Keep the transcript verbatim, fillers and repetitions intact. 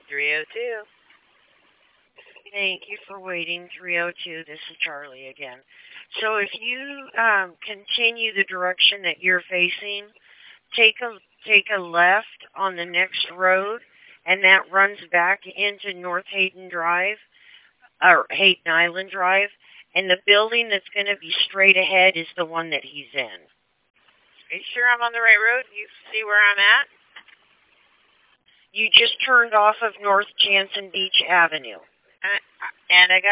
three oh two. Thank you for waiting, three oh two. This is Charlie again. So if you um, continue the direction that you're facing, take a take a left on the next road, and that runs back into North Hayden Drive or Hayden Island Drive. And the building that's going to be straight ahead is the one that he's in. Are you sure I'm on the right road? You see where I'm at? You just turned off of North Jansen Beach Avenue. Uh, and I got